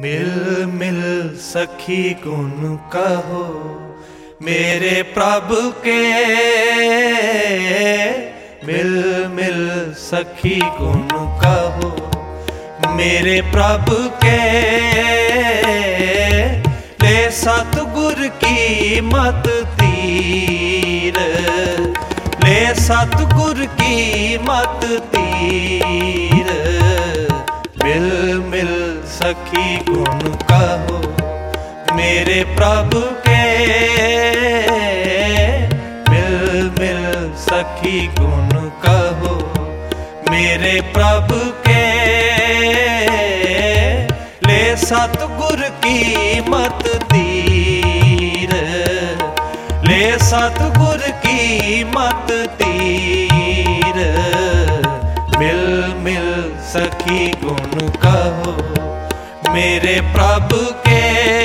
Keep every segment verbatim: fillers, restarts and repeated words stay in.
मिल मिल सखी गुण कहो मेरे प्रभु के, मिल मिल सखी गुण कहो मेरे प्रभु के। ले सतगुर की मत तीर, ले सतगुर की मत तीर। मिल मिल सखी गुण कहो मेरे प्रभु के, मिल मिल सखी गुण कहो मेरे प्रभु के। ले सतगुर की मत तीर, ले सतगुर की मत तीर। मिल मिल सखी गुण कहो मेरे प्रभु के,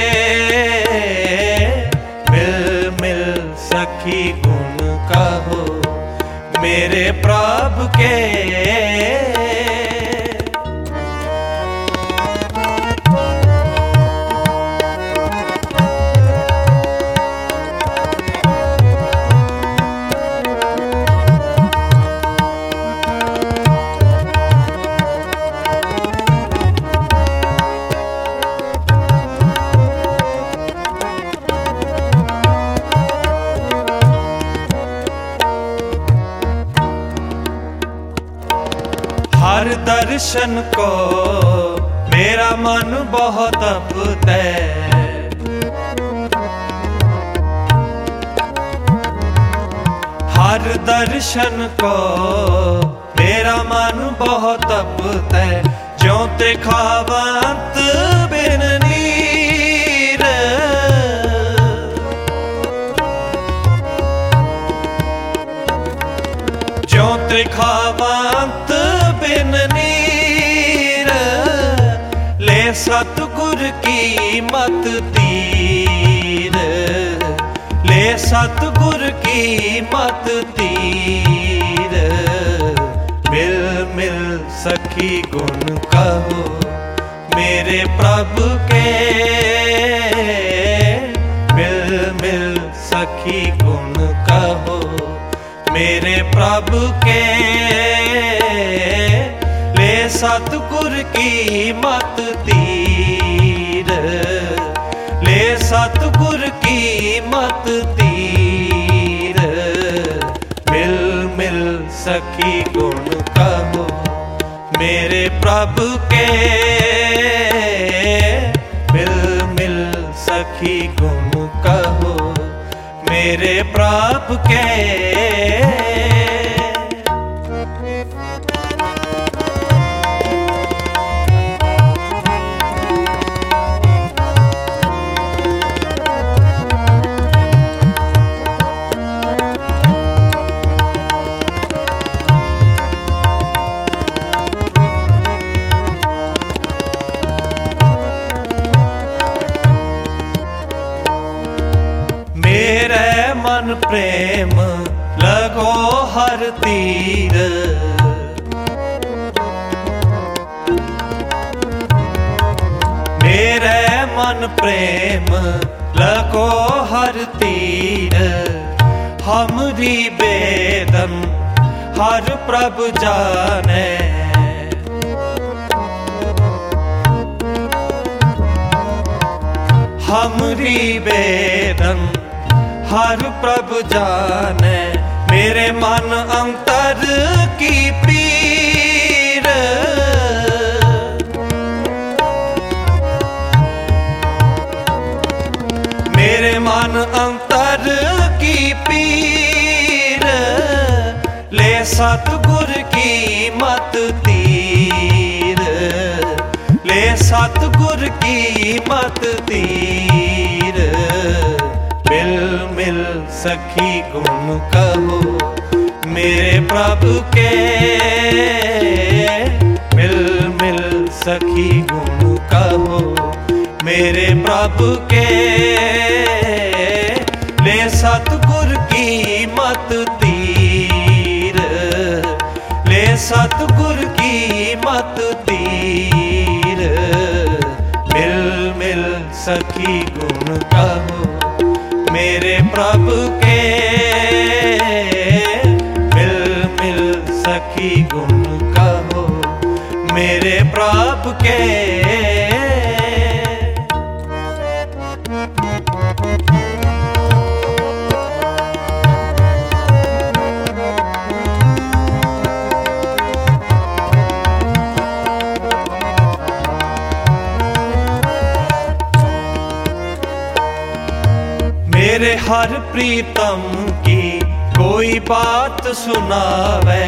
मिल मिल सखी गुण कहो मेरे प्रभु के। हर दर्शन को मेरा मन बहुत तपता है, हर दर्शन को मेरा मन बहुत तपता है। ज्यों ते खावंत बिन नीर, ज्यों ते खावंत बिन नीर। ले सतगुर की मत तीर, ले सतगुर की मत तीर। मिल मिल सखी गुण कहो मेरे प्रभु के, मिल मिल सखी गुण कहो मेरे प्रभु के। ले सतगुर की मत तीर, ले सतगुर की मत तीर। मिल मिल सखी गुण कहो मेरे प्रभु के, मिल मिल सखी गुण कहो मेरे प्रभु के। मेरे मन प्रेम लगो हर तीर, मेरे मन प्रेम लगो हर तीर। हमरी बेदन हर प्रभु जाने, हमरी बेदन हर प्रभु जाने। मेरे मन अंतर की पीर, मेरे मन अंतर की पीर। ले सतगुर की मत तीर, ले सतगुर की मत तीर। मिल मिल सखी गुण कहो मेरे प्रभु के, मिल मिल सखी गुण कहो मेरे प्रभु के। ले सतगुर की मत तीर, ले सतगुर की मत तीर। मिल सखी गुण कहो मेरे प्रभु के। मिल मिल सखी गुण कहो मेरे प्रभु के। मेरे हर प्रीतम की कोई बात सुनावे,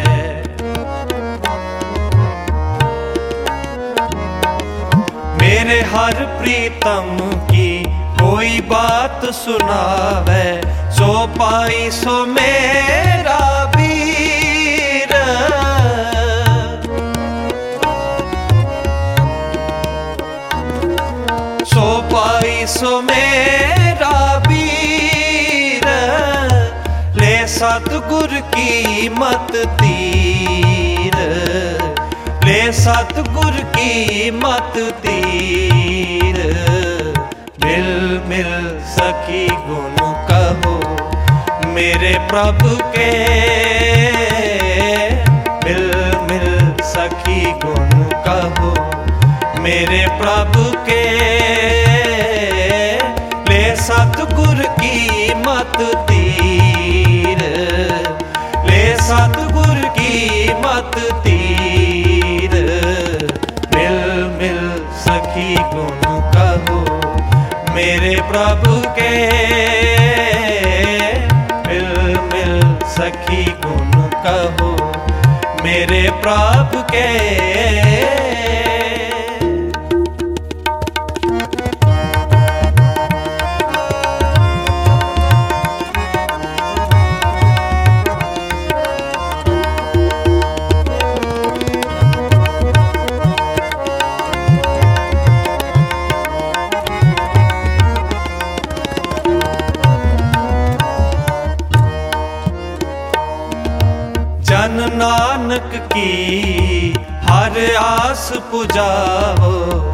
मेरे हर प्रीतम की कोई बात सुनावे, सो पाई सो मेरा वीर। सो पाई सो मेरा वीर, ले सतगुर की मत तीर, ले सतगुर की मत तीर। मिल मिल सखी गुण कहो मेरे प्रभु के। मिल मिल सखी गुण कहो मेरे प्रभु के। ले सतगुर की मत तीर, ले सतगुर की मत तीर। मिल मिल सखी गुण कहो मेरे प्रभु के। मिल मिल सखी गुण कहो मेरे प्रभु के। जन नानक की हर आस पुजाओ,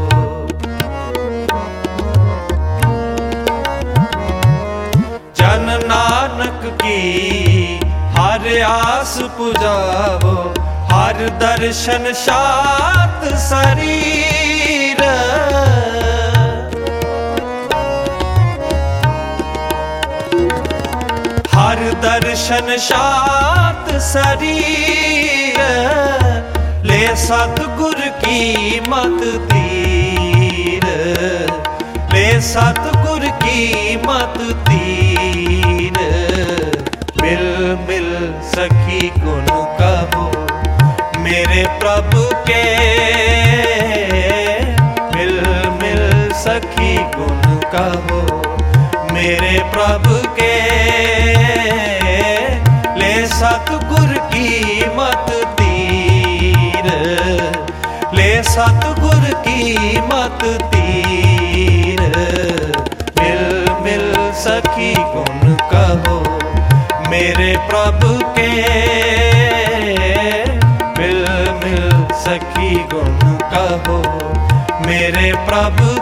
जन नानक की हर आस पुजाओ। हर दर्शन शात शरीर, हर दर्शन शात शरीर। ले सतगुर की मत तीर, ले सतगुर की मत तीर। मिल मिल सखी गुण कहो मेरे प्रभु के। मिल मिल सखी गुण कहो मेरे प्रभु के। ले सतगुर की मत तीर, ले सतगुर की मत तीर। मिल मिल सखी गुण कहो मेरे प्रभु के। मिल मिल सखी गुण कहो मेरे प्रभु